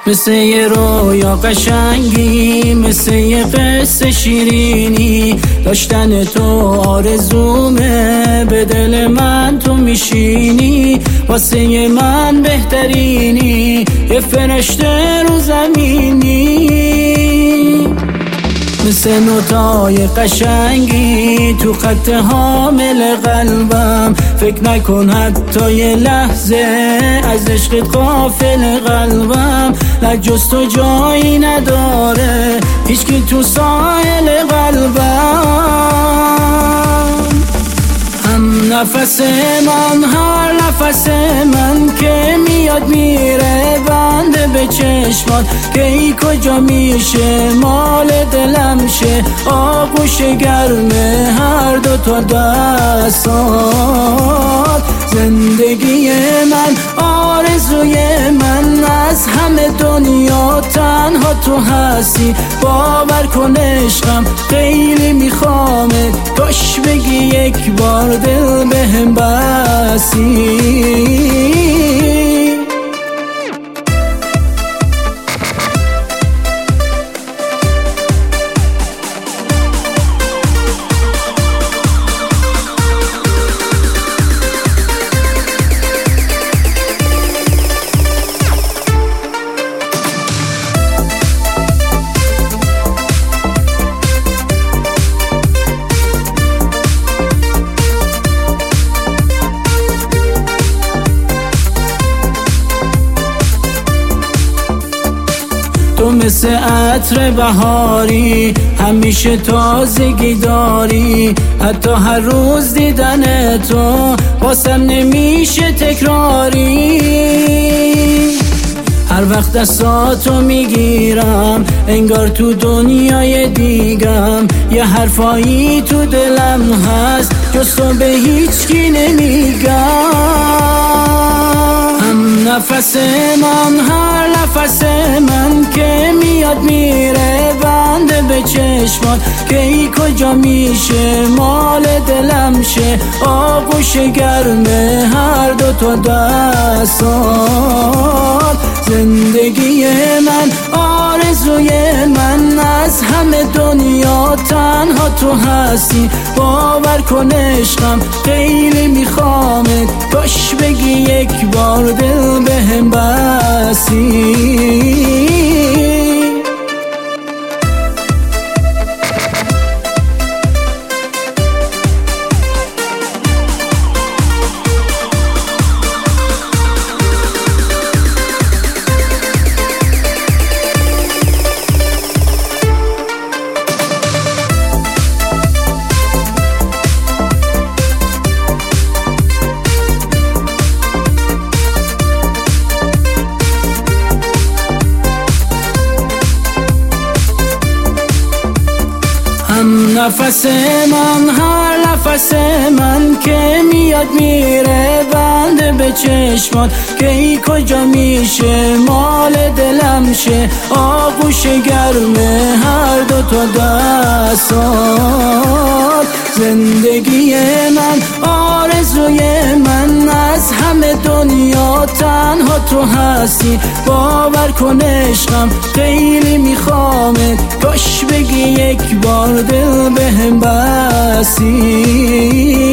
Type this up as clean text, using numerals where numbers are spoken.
مثل یه رویا قشنگی، مثل یه قصه شیرینی، داشتن تو آرزومه، به دل من تو میشینی، واسه من بهترینی، یه فرشته رو زمینی. مثل نوتای قشنگی تو خط حامل قلبم، فکر نکن حتی یه لحظه از عشقت غافل قلبم، نه جز تو جایی نداره هیچکی تو ساحل قلبم. هم نفس من، هر نفس من که میاد میره بنده به چشمات، که ای کجا میشه مال دلم شه، آغوش گرمه هر دو تا دستات. زندگی من، آرزوی من، از همه دنیا تنها تو هستی، باور کن عشقم خیلی میخوامه، کاش بگی یک بار دل بهم بسی. تو مثل عطر بهاری، همیشه تازگی داری، حتی هر روز دیدن تو واسم نمیشه تکراری. هر وقت دستاتو میگیرم انگار تو دنیای دیگم، یه حرفایی تو دلم هست جز تو به هیچ کی نمیگم. هم نفس من، هر نفس من که میاد میره بنده به چشمات، که ای کجا میشه مال دلم شه، آغوش گرمه هر دو تا دستات. زندگی من، آرزوی من، از همه دنیا تنها تو هستی، باور کن عشقم خیلی میخوامت، کاش بگی یک بار دل بهم بسی. هم نفس من، هر نفس من که میاد میره بنده به چشمات، که ای کجا میشه مال دلم شه، آغوش گرمه هر دو تا دستات. زندگی من، آرزوی من، از همه دنیا تنها تو هستی، باور کن عشقم خیلی میخوامت، کاش بگی یک بار دل بهم بسی.